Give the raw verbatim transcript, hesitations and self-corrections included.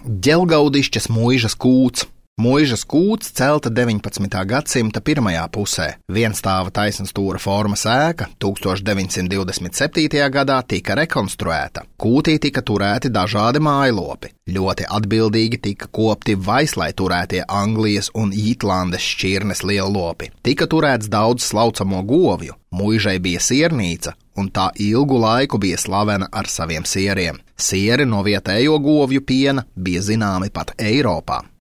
Ģelgaudišķas muižas kūts. Muižas kūts celta deviņpadsmitā gadsimta pirmajā pusē. Vienstāva taisnstūra formas ēka tūkstoš deviņsimt divdesmit septītajā gadā tika rekonstruēta. Kūtī tika turēti dažādi mājlopi. Ļoti atbildīgi tika kopti vaislai turētie Anglijas un Jitlandes šķirnes lielopi. Tika turēts daudz slaucamo govju. Muižai bija siernīca, un tā ilgu laiku bija slavena ar saviem sieriem. Sieri no vietējo govju piena bija zināmi pat Eiropā.